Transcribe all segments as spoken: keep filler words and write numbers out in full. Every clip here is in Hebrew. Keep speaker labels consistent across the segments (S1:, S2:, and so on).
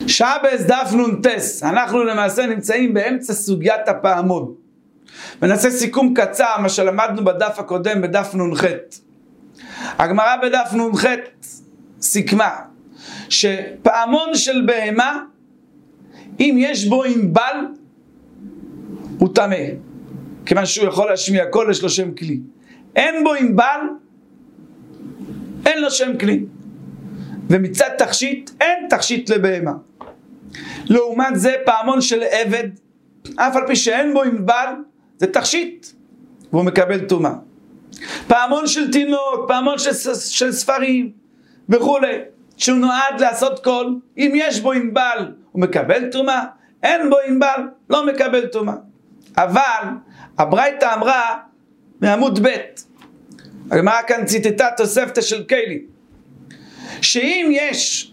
S1: שבס דף נונטס, אנחנו למעשה נמצאים באמצע סוגיית הפעמון. ונעשה סיכום קצר מה שלמדנו בדף הקודם בדף נ"ח. הגמרא בדף נ"ח סיכמה שפעמון של בהמה, אם יש בו ענבל, הוא טמא, כיוון שהוא יכול להשמיע קול, יש לו שם כלי. אין בו ענבל, אין לו שם כלי. ומצד תכשיט, אין תכשיט לבהמה. לעומת זה פעמון של עבד, אף על פי שאין בו ענבל, זה תכשיט, והוא מקבל טומאה. פעמון של תינוק, פעמון של, של ספרים וכו', שהוא נועד לעשות קול, אם יש בו ענבל, הוא מקבל טומאה, אין בו ענבל, לא מקבל טומאה. אבל הברייתא אמרה מעמוד ב', הגמרא כאן ציטטה תוספתא של קיילי, שאם יש,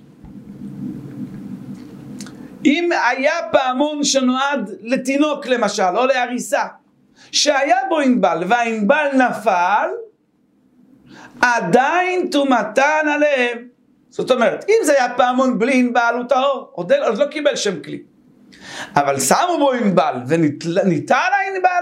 S1: אם היה פעמון שנועד לתינוק למשל, או להריסה, שהיה בו ענבל והענבל נפל, עדיין טומאתן עליהם. זאת אומרת, אם זה היה פעמון בלי ענבל הוא טהור, עוד, עוד לא קיבל שם כלי. אבל שמו בו ענבל וניטל הענבל,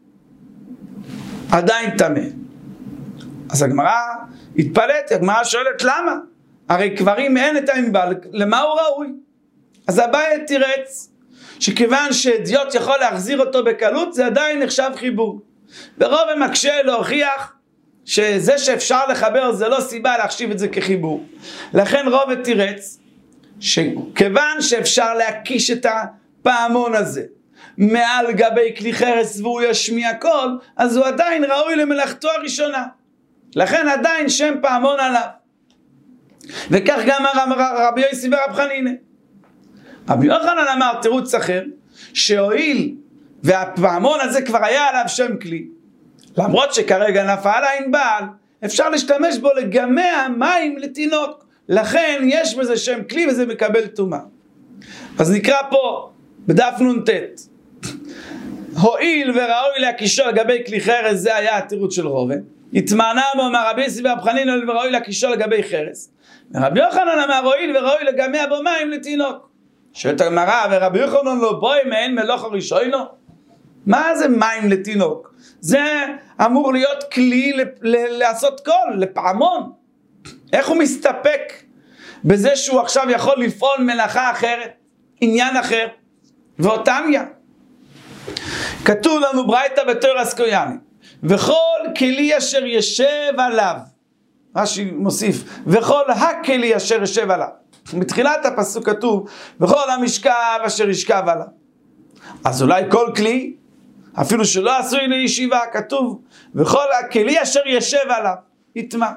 S1: עדיין טמא. אז הגמרא התפלאת, הגמרא שואלת למה? הרי קברים אין את הענבל, למה הוא ראוי? אז אביי תירץ שכיוון שאדיוט יכול להחזיר אותו בקלות, זה עדיין נחשב חיבור. ורוב מקשה להוכיח שזה שאפשר לחבר זה לא סיבה להחשיב את זה כחיבור. לכן רוב תירץ שכיוון שאפשר להקיש את הפעמון הזה מעל גבי כלי חרס והוא ישמיע קול, אז הוא עדיין ראוי למלאכתו הראשונה. לכן עדיין שם פעמון עליו. וכך גם רבי יוסי ורב חנינא. רבי יוחנן אמר תירוץ אחר, שהואיל והפעמון הזה כבר היה עליו שם כלי, למרות שכרגע נפל הענבל, אפשר להשתמש בו לגמע מים לתינוק, לכן יש בזה שם כלי וזה מקבל טומאה. אז נקרא פה בדף נ"ט, הואיל וראוי להקישו לגבי כלי חרס, זה היה התירוץ של רובה, התמענה בו מרבי יוסי ורב חנינא וראוי להקישו לגבי חרס, ורבי יוחנן אמר הואיל וראוי לגמע בו מים לתינוק. שואלת הגמרא, ורבי יוחנן לא בואי מעין מלוך הראשונו? מה זה מים לתינוק? זה אמור להיות כלי לעשות קול, לפעמון. איך הוא מסתפק בזה שהוא עכשיו יכול לפעול מלאכה אחרת, עניין אחר? ואותניה כתוב לנו ברייתא בתורה סקויאני, וכל כלי אשר ישב עליו, רש"י מוסיף, וכל הכלי אשר ישב עליו. מתחילת הפסוק כתוב וכל המשכב אשר ישכב עליו. אז אולי כל כלי, אפילו שלא עשוי לישיבה, כתוב וכל הכלי אשר ישב עליו יטמא.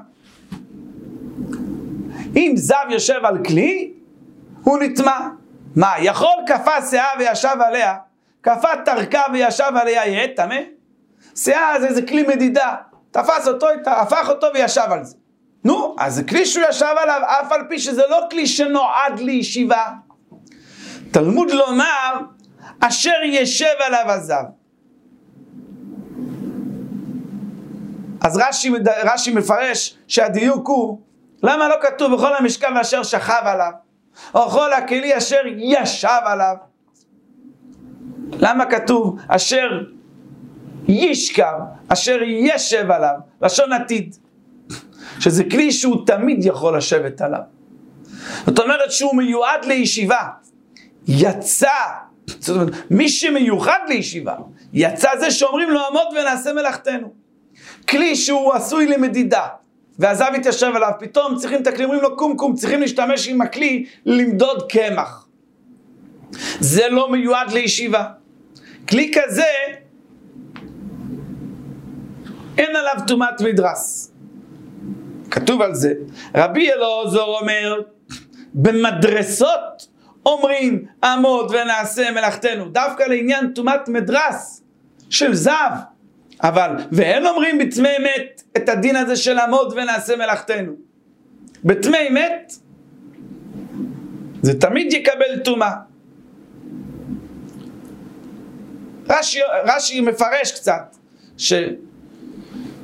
S1: אם זב יושב על כלי הוא נטמא. מה, יכול כפה שאה וישב עליה, כפה תרקה וישב עליה יהיה טמא? שאה זה, זה כלי מדידה, תפס אותו, הפך אותו וישב על זה. נו, אז זה כלי שהוא ישב עליו, אף על פי שזה לא כלי שנועד לישיבה. תלמוד לומר, אשר ישב עליו הזב. אז רש"י, רש"י מפרש שהדיוק הוא, למה לא כתוב בכל המשכב אשר שכב עליו, או כל הכלי אשר ישב עליו? למה כתוב אשר ישכב, אשר ישב עליו, לשון עתיד? שזה כלי שהוא תמיד יכול לשבת עליו. זאת אומרת שהוא מיועד לישיבה. יצא, זאת אומרת, מי שמיוחד לישיבה, יצא זה שאומרים לו עמוד ונעשה מלאכתנו. כלי שהוא עשוי למדידה, והזב יתיישב עליו, פתאום צריכים את הכלי, אומרים לו קום קום, צריכים להשתמש עם הכלי למדוד קמח. זה לא מיועד לישיבה. כלי כזה, אין עליו טומאת מדרס. כתוב על זה, רבי אלעזר אומר, במדרסות אומרים עמוד ונעשה מלאכתנו, דווקא לעניין טומאת מדרס של זב, אבל ואין אומרים בתמי מת את הדין הזה של עמוד ונעשה מלאכתנו. בתמי מת זה תמיד יקבל טומאה. רש"י, רש"י מפרש קצת ש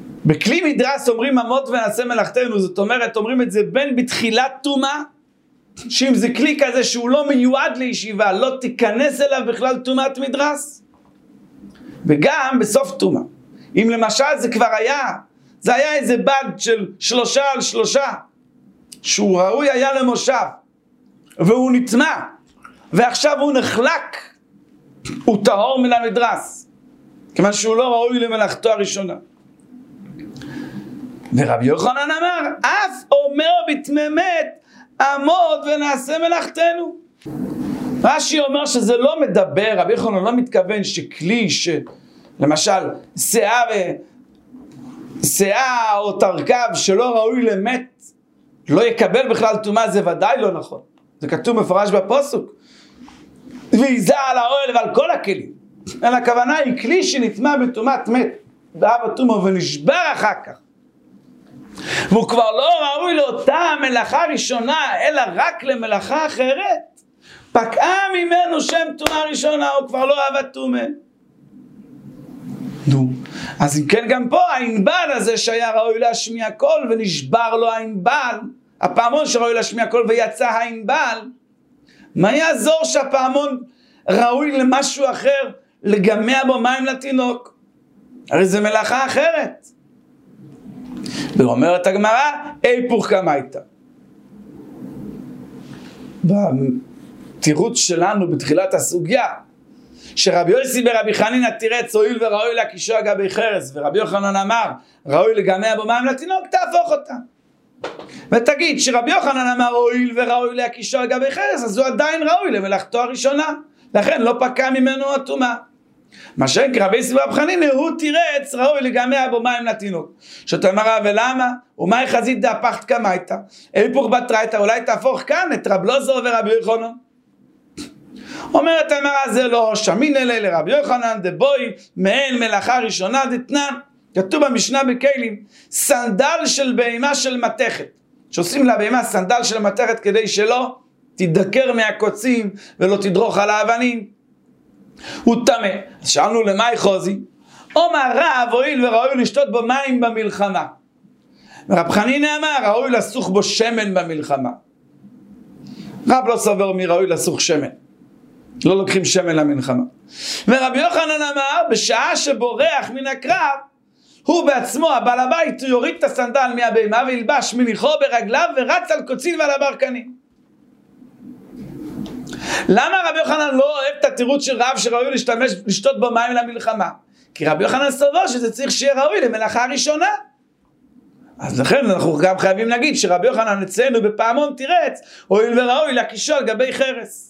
S1: בכלי מדרס אומרים עמוד ונעשה מלאכתנו, זאת אומרת אומרים את זה בין בתחילת טומאה שאם זה כלי כזה שהוא לא מיועד לישיבה, לא תיכנס אליו בכלל טומאת מדרס. וגם בסוף טומאה, אם למשל זה כבר היה, זה היה איזה בד של שלושה על שלושה, שהוא ראוי היה למושב, והוא נטמע, ועכשיו הוא נחלק, הוא טהור מן המדרס, כיוון שהוא לא ראוי למלאכתו הראשונה. ורבי יוחנן אמר, אף אומר בתממת, עמוד ונעשה מלאכתנו. רש"י אומר שזה לא מדבר, רבי יוחנן לא מתכוון שכלי שלמשל שאה ו... שאה או תרכב שלא ראוי למת לא יקבל בכלל טומאה, זה ודאי לא נכון. זה כתוב מפורש בפסוק. ויזע על האוהל ועל כל הכלים. אלא הכוונה היא כלי שנטמע בטומאת מת, באב הטומאה ונשבר אחר כך. והוא כבר לא ראוי לאותה מלאכה ראשונה, אלא רק למלאכה אחרת. פקעה ממנו שם טומאה ראשונה, הוא כבר לא אהב הטומאה. נו, אז אם כן גם פה הענבל הזה שהיה ראוי להשמיע קול ונשבר לו הענבל, הפעמון שראוי להשמיע קול ויצא הענבל, מה יעזור שהפעמון ראוי למשהו אחר, לגמע בו מים לתינוק? הרי זה מלאכה אחרת. ואומרת הגמרא, היפוך קמייתא. בתירוץ שלנו בתחילת הסוגיה, שרבי יוסי ברבי חנינא תירץ הואיל וראוי להקישו על גבי חרס, ורבי יוחנן אמר ראוי לגמע בו מים לתינוק, תהפוך אותה ותגיד שרבי יוחנן אמר הואיל וראוי להקישו על גבי חרס, אז הוא עדיין ראוי למלאכתו הראשונה, לכן לא פקע ממנו הטומאה. מה שאין כרבי יוסי ברבי חנינא הוא תירץ ראוי לגמע בו מים לתינוק. שאתה אמרה ולמה? ומאי חזית דהפכת קמייתא, היפוך בתרייתא, אולי תהפוך כאן את רב לוזור ורבי יוחנן. אומרת הגמרא זה לא שמין אלי לרבי יוחנן דבוי מעין מלאכה ראשונה דתנן. כתוב במשנה בכלים סנדל של בהמה של מתכת, שעושים לבהמה סנדל של מתכת כדי שלא תדקר מהקוצים ולא תדרוך על האבנים, הוא טמא. אז שאלנו למאי חוזי, אומר רב הואיל וראוי לשתות בו מים במלחמה, ורב חנינא אמר ראוי לסוך בו שמן במלחמה. רב לא סובר מי ראוי לסוך שמן, לא לוקחים שמן למלחמה. ורבי יוחנן אמר בשעה שבורח מן הקרב הוא בעצמו הבעל הבית, הוא יוריד את הסנדל מהבהמה וילבש מניחו ברגליו ורץ על קוצין ועל הברקנים. למה רבי יוחנן לא אוהב את התירוץ של רב שראוי להשתמש לשתות בו מים למלחמה? כי רבי יוחנן סובר שזה צריך שיהיה ראוי למלאכה הראשונה. אז לכן אנחנו גם חייבים להגיד שרבי יוחנן אצלנו בפעמון תירץ הואיל וראוי להקישו על גבי חרס.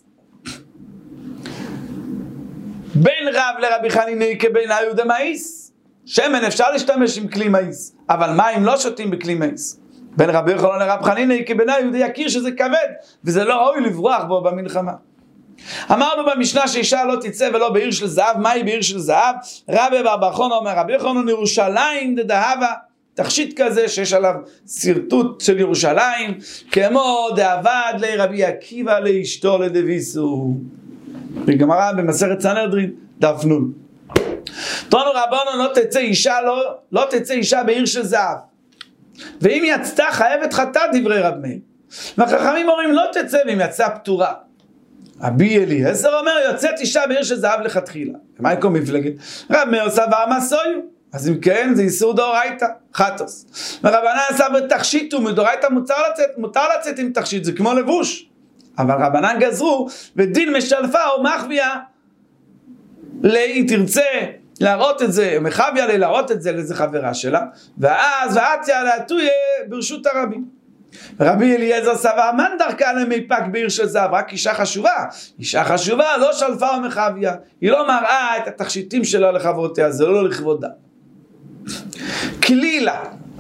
S1: בין רב לרבי חנינא כבין היהודה מאיס, שמן אפשר להשתמש עם כלי מאיס, אבל מים לא שותים בכלי מאיס. בין רבי יוחנן לרב חנינא כבין היהודה יכיר שזה כבד וזה לא ראוי לברוח בו במלחמה. אמרנו במשנה שאישה לא תצא ולא בעיר של זהב. מהי בעיר של זהב? רבי בר חנא אומר רבי יוחנן ירושלים דדהבה, תכשיט כזה שיש עליו שרטוט של ירושלים, כמו דאבד לרבי עקיבא לאשתו לדביסו. בגמרא במסכת סנהדרין דף נון. תנו רבנו לא תצא אישה לא, לא תצא אישה בעיר של זהב, ואם יצאה חייבת חטאת, דברי רב מאיר. והחכמים אומרים לא תצא ואם יצאה פטורה. רבי אליעזר אומר יוצאת אישה בעיר של זהב לכתחילה. ומה יקום מפלגת? רב מאיר סבר מסויו, אז אם כן זה איסור דאורייתא חטוס. ורבנן סבר תכשיט ומדאורייתא מותר לצאת, מותר לצאת עם תכשיט, זה כמו לבוש. אבל רבנן גזרו ודין משלפה או מחביה, היא תרצה להראות את זה, מחביה לי להראות את זה לאיזה חברה שלה, ואז ואתיה להטויה ברשות הרבים. רבי אליעזר סבר מן דרכה למיפק בעיר של זהב, רק אישה חשובה, אישה חשובה לא שלפה או מחביה, היא לא מראה את התכשיטים שלה לחברותיה, זה לא לכבודה. כלילה,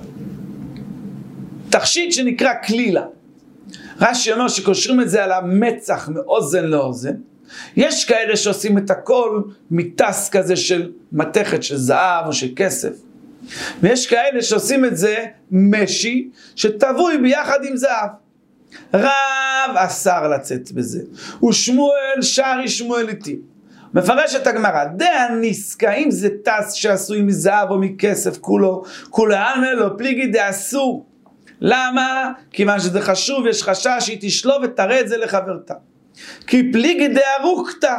S1: תכשיט שנקרא כלילה, רש"י אומר שקושרים את זה על המצח מאוזן לאוזן. יש כאלה שעושים את הכל מטס כזה של מתכת של זהב או של כסף, ויש כאלה שעושים את זה משי שטבוי ביחד עם זהב. רב אסר לצאת בזה, ושמואל שרי שמואל איתי. מפרש את הגמרא, דהניסקה, אם זה טס שעשוי מזהב או מכסף כולו, כולו עלמא לא פליגי דאסור למה? כיוון שזה חשוב, יש חשש שהיא תשלוף ותראה את זה לחברתה. כי פליגי דארוקתא,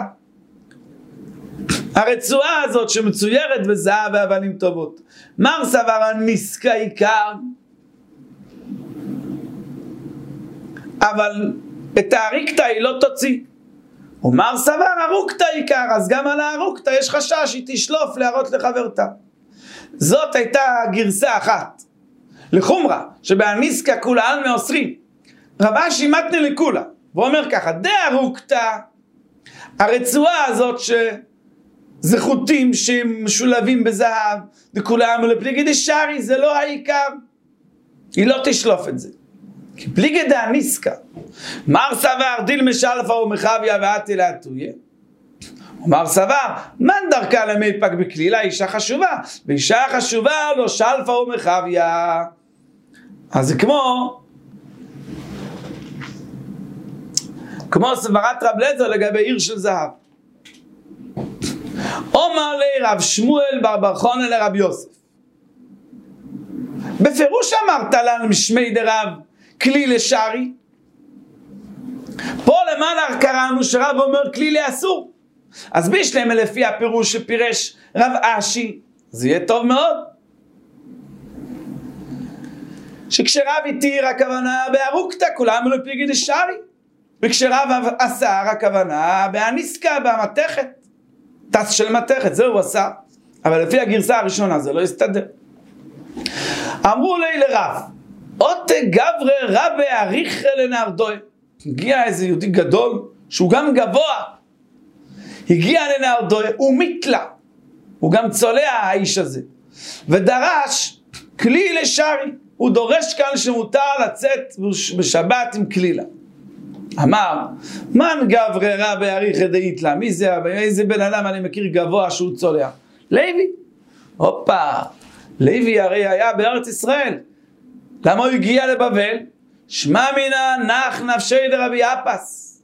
S1: הרצועה הזאת שמצוירת בזהב ואבנים טובות, מר סבר הניסקה עיקר, אבל את האריקתא היא לא תוציא. ומר סבר ארוקתא עיקר, אז גם על הארוקתא יש חשש שהיא תשלוף להראות לחברתה. זאת הייתה גרסה אחת לחומרה, שבהניסקה כולה על מאוסרים. רב אשי מתנה לכולה, והוא אומר ככה, דארוקתא, הרצועה הזאת שזה חוטים שמשולבים בזהב, וכולם לפליגי דשארי, זה לא העיקר, היא לא תשלוף את זה. כי פליגי דאניסקה, מר סבר דיל משלפה ומחביה ואתי להטויה. ומר סבר, מן דרכה למייפק בכלילה, אישה חשובה, ואישה חשובה לא שלפה ומחביה. אז זה כמו, כמו סברת רב לזר לגבי עיר של זהב. אומר לי רב שמואל בר בר חונה לרב יוסף, בפירוש אמרת לנו משמי דרב כלי לשרי. פה למעלה קראנו שרב אומר כלי לאסור, אז בישלם לפי הפירוש שפירש רב אשי, זה יהיה טוב מאוד. שכשרב התיר הכוונה בארוקתא, כולם לפליגי דשארי, וכשרב אסר הכוונה באניסקה, במתכת, טס של מתכת, זה הוא עשה. אבל לפי הגרסה הראשונה זה לא יסתדר. אמרו לי לרב, אות גברי רבי אריך לנהרדוי. הגיע איזה יהודי גדול, שהוא גם גבוה, הגיע לנהרדוי, הוא מתלה, הוא גם צולע האיש הזה, ודרש כלי לשרי. הוא דורש כאן שמותר לצאת בשבת עם כלילה. אמר, מן גברי רבי אריך דאיתלה, מי זה? איזה בן אדם אני מכיר גבוה שהוא צולע? לוי. הופה, לוי הרי היה בארץ ישראל. למה הוא הגיע לבבל? שמע מינה נח נפשי דרבי אפס.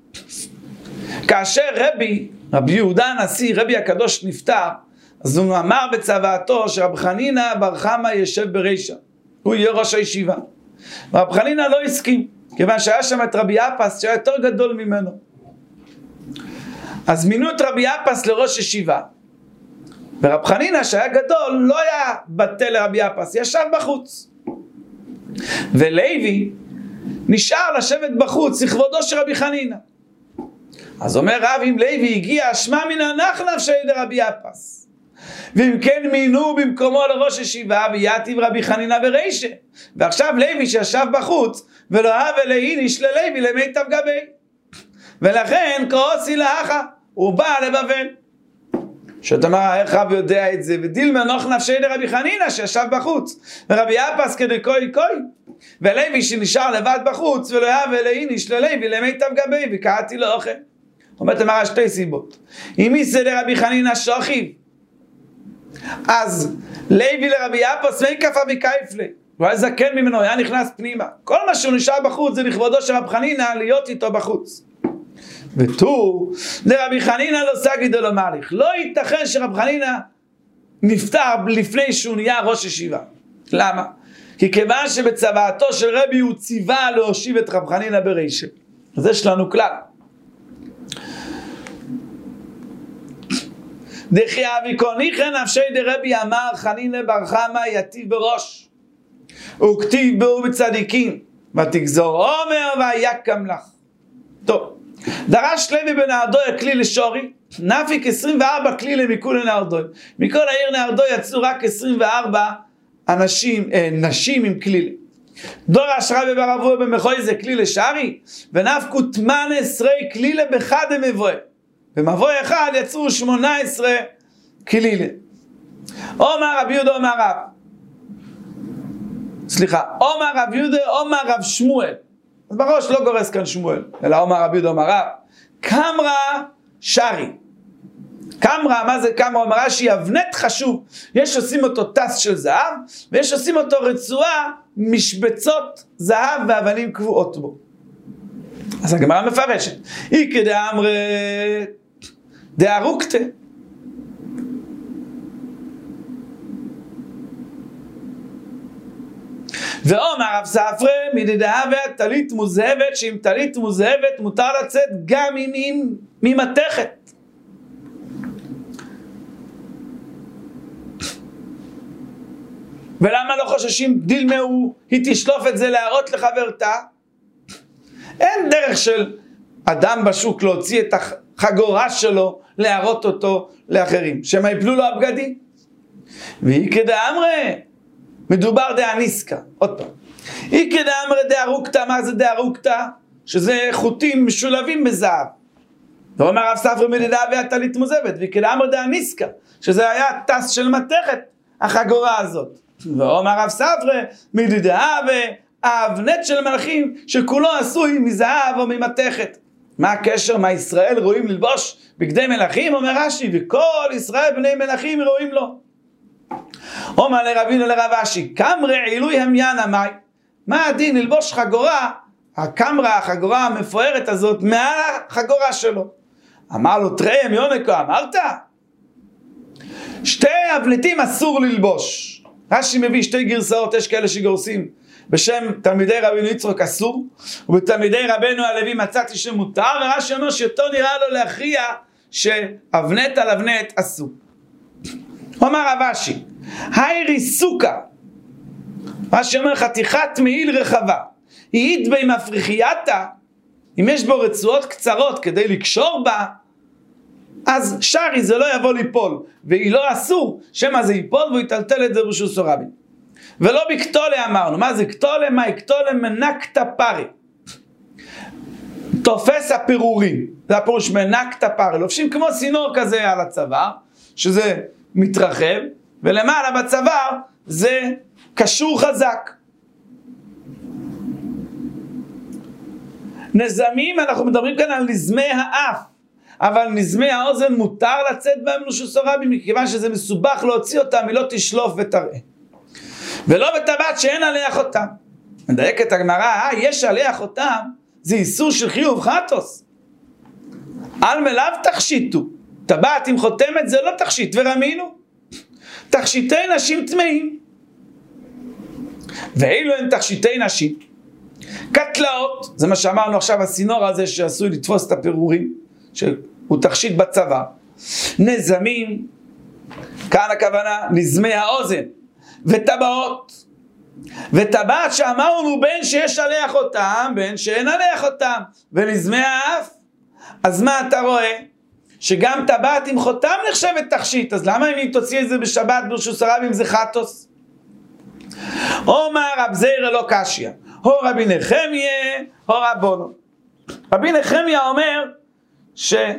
S1: כאשר רבי, רבי יהודה הנשיא, רבי הקדוש נפטר, אז הוא אמר בצוואתו שרב חנינא בר חמא ישב ברישא, הוא יהיה ראש הישיבה. רב חנינא לא הסכים, כיוון שהיה שם את רבי אפס שהיה יותר גדול ממנו. אז מינו את רבי אפס לראש ישיבה, ורב חנינא שהיה גדול לא היה בטל לרבי אפס, ישב בחוץ. ולוי נשאר לשבת בחוץ לכבודו של רבי חנינא. אז אומר רב, אם לוי הגיע, שמע מן נח נפשי דרבי אפס. ואם כן מינו במקומו לראש ישיבה, ויתיב רבי חנינא ברישא. ועכשיו לוי שישב בחוץ, ולא הווה לאיניש ללוי למיטב גבי. ולכן כעוסי לאחה, הוא בא לבבל. שאתה אומר, איך רב יודע את זה? ודילמה נוח נפשי דרבי חנינא שישב בחוץ, ורבי אפס כדי כוי כוי, ולוי שנשאר לבד בחוץ, ולא הווה לאיניש ללוי למיטב גבי, וקראתי לו אוכל. אומרת אמרה שתי סיבות. אם יסד לרבי חנינא שוכיב, אז לוי לרבי אפס מי כפה וקייף לי, הוא היה זקן ממנו, היה נכנס פנימה. כל מה שהוא נשאר בחוץ זה לכבודו של רב חנינא להיות איתו בחוץ. ותור לרבי חנינא לא סגיד לו מהליך, לא ייתכן שרב חנינא נפטר לפני שהוא נהיה ראש ישיבה. למה? כי כיוון שבצוואתו של רבי הוא ציווה להושיב את רב חנינא ברישא. אז יש לנו כלל, דכי אביקוניכן נפשי דרבי אמר חנינא בר חמא יתיב בראש, וכתיב בו בצדיקים, ותגזור עומר ויקם לך. טוב, דרש לוי בנהרדוי כלי לשורי, נפיק עשרים וארבע כלי למיקול לנהרדוי. מכל העיר נהרדוי יצאו רק עשרים וארבע אנשים, אה, נשים עם כלי. דורש רבי בר אבוה במחוי זה כלי לשרי, ונפקו תמנה עשרי כלי לבחד המבואה. במבוא אחד יצאו שמונה עשרה כלילה. אומר רב יהודה אומר רב, סליחה, אומר רב יהודה אומר רב שמואל, אז בראש לא גורס כאן שמואל, אלא אומר רב יהודה אומר רב, קמרה שרי. קמרה, מה זה קמרה? אומר רש"י, אבנת חשוב, יש עושים אותו טס של זהב, ויש עושים אותו רצועה משבצות זהב ואבנים קבועות בו. אז הגמרא מפרשת, איקא דאמרי דארוקתא, ואומר רב ספרא מדדאה והטלית מוזהבת, שאם טלית מוזהבת מותר לצאת גם אם היא ממתכת. ולמה לא חוששים דילמהו, היא תשלוף את זה להראות לחברתה? אין דרך של אדם בשוק להוציא את החגורה שלו, להראות אותו לאחרים, שמה יפלו לו הבגדים. והיא כדאמרי, מדובר דאניסקה, עוד פעם. היא כדאמרי דארוקתא, מה זה דארוקתא? שזה חוטים משולבים בזהב. ואומר רב ספרא מדדאה והטלית מוזהבת, והיא כדאמרי דאניסקה, שזה היה טס של מתכת, החגורה הזאת. ואומר רב ספרא מדדאה והאבנט של מלאכים, שכולו עשוי מזהב או ממתכת. מה הקשר? מה ישראל רואים ללבוש בגדי מלאכים? אומר רש"י, וכל ישראל בני מלאכים רואים לו. אומר לרבינו לרב אשי, קמרי עילוי המניין המי, מה הדין ללבוש חגורה, הקמרה, החגורה המפוארת הזאת, מעל החגורה שלו? אמר לו, תראה מיונקו, אמרת? שתי הבלטים אסור ללבוש. רש"י מביא שתי גרסאות, יש כאלה שגורסים בשם תלמידי רבינו יצחק אסור, ובתלמידי רבנו הלוי מצאתי שמותר, ורש"י אומר שיותר נראה לו להכריע שאבנט על אבנט אסור. אומר רב אשי, הירי סוכה, רש"י אומר חתיכת מעיל רחבה, היא בי מפריחייתה, אם יש בו רצועות קצרות כדי לקשור בה, אז שרי זה לא יבוא ליפול, והיא לא אסור, שמה זה ייפול והוא יטלטל את זה ברשות הרבים. ולא בקטולה אמרנו, מה זה קטולה? מה קטולה? מנקת פרי. תופס הפירורים, זה הפירוש מנקת פרי, לובשים כמו סינור כזה על הצוואר, שזה מתרחב, ולמעלה בצוואר זה קשור חזק. נזמים, אנחנו מדברים כאן על נזמי האף, אבל נזמי האוזן מותר לצאת בהם ברשות הרבים, מכיוון שזה מסובך להוציא אותם, היא לא תשלוף ותראה. ולא בטבעת שאין עליה חותם. מדייקת הגמרא, אה, יש עליה חותם, זה איסור של חיוב חטוס. על מלאו תכשיטו, טבעת עם חותמת זה לא תכשיט, ורמינו. תכשיטי נשים טמאים. ואילו הם תכשיטי נשים. קטלאות, זה מה שאמרנו עכשיו, הסינור הזה שעשוי לתפוס את הפירורים, שהוא תכשיט בצבא. נזמים, כאן הכוונה, נזמי האוזן. וטבעות, וטבעת שאמרנו בין שיש עליה חותם, בין שאין עליה חותם, ונזמי האף. אז מה אתה רואה? שגם טבעת עם חותם נחשבת תכשיט, אז למה אם היא תוציא את זה בשבת ברשות הרבים זה חטוס? אומר רב זירא לא קשיא, הו רבי נחמיה, הו רבונו. רבי נחמיה אומר שעיקר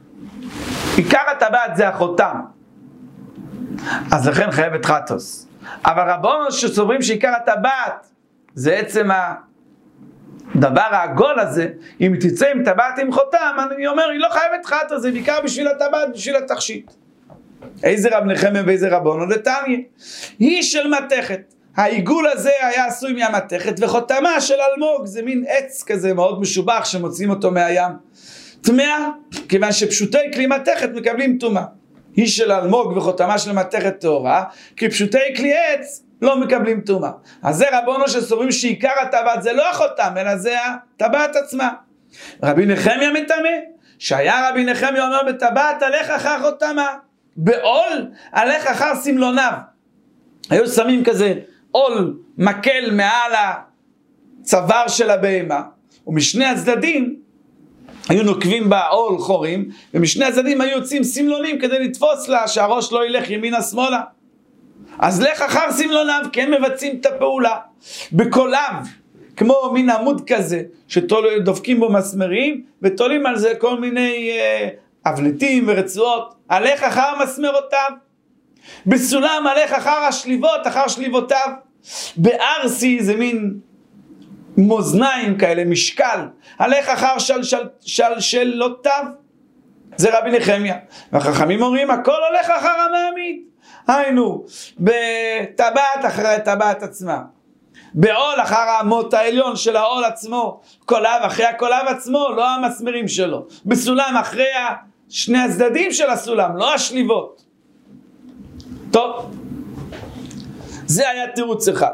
S1: הטבעת זה החותם, אז לכן חייבת חטוס. אבל רבונו שסוברים שעיקר הטבעת זה עצם הדבר העגול הזה, אם תצא עם טבעת עם חותם, אני אומר, היא לא חייבת חטוס, זה בעיקר בשביל הטבעת, בשביל התכשיט. איזה רב נחמיה ואיזה רבונו? דתניא, היא של מתכת. העיגול הזה היה עשוי מהמתכת, וחותמה של אלמוג, זה מין עץ כזה מאוד משובח שמוצאים אותו מהים. טמאה, כיוון שפשוטי כלי מתכת מקבלים טומאה. היא של אלמוג וחותמה של מתכת טהורה, כי פשוטי כלי עץ לא מקבלים טומאה. אז זה רבונו שסוברים שעיקר הטבעת זה לא החותם, אלא זה הטבעת עצמה. רבי נחמיה מטמא, שהיה רבי נחמיה אומר בטבעת הלך אחר חותמה, בעול הלך אחר סמלוניו. היו שמים כזה עול מקל מעל הצוואר של הבהמה, ומשני הצדדים היו נוקבים בעול חורים, ומשני הצדדים היו יוצאים סמלונים כדי לתפוס לה שהראש לא ילך ימינה שמאלה. אז לך אחר סמלוניו, כי הם מבצעים את הפעולה. בקוליו, כמו מין עמוד כזה, שדופקים בו מסמרים, ותולים על זה כל מיני אה, אבלטים ורצועות. הלך אחר מסמרותיו. בסולם הלך אחר השליבות, אחר שליבותיו. בארסי זה מין מאזניים כאלה, משקל. הלך אחר של, של, של, שלותיו. זה רבי נחמיה. והחכמים אומרים, הכל הולך אחר המעמיד. היינו, בטבעת אחרי הטבעת עצמה. בעול אחר המוט העליון של העול עצמו. קולב אחרי הקולב עצמו, לא המסמרים שלו. בסולם אחרי שני הצדדים של הסולם, לא השליבות. טוב, זה היה תירוץ אחד.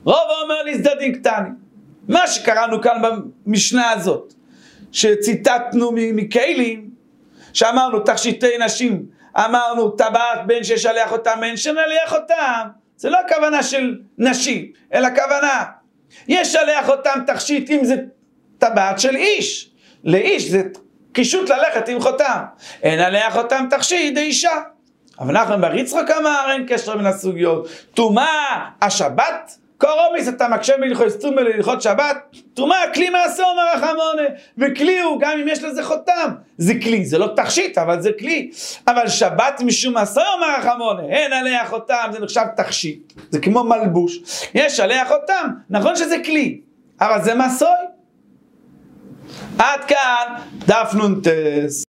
S1: רוב אומר לי צדדים קטנים. מה שקראנו כאן במשנה הזאת, שציטטנו מכלים, שאמרנו תכשיטי נשים, אמרנו טבעת בין ששלח אותם, בין שנלח אותם, זה לא הכוונה של נשים, אלא הכוונה, ישלח אותם תכשיט אם זה טבעת של איש, לאיש זה קישוט ללכת עם חותם, אין נלח אותם תכשיט אישה. אבל אנחנו בריצחוק אמר, אין קשר בין הסוגיות, תומה השבת, קורומיס אתה מקשה מלכות סתום מלכות שבת, תומה כלי מעשה אומר רחמונה, וכלי הוא גם אם יש לזה חותם, זה כלי, זה לא תכשיט אבל זה כלי, אבל שבת משום מעשה אומר רחמונה, אין עליה חותם, זה נחשב תכשיט, זה כמו מלבוש, יש עליה חותם, נכון שזה כלי, אבל זה מסוי. עד כאן דף נונטס.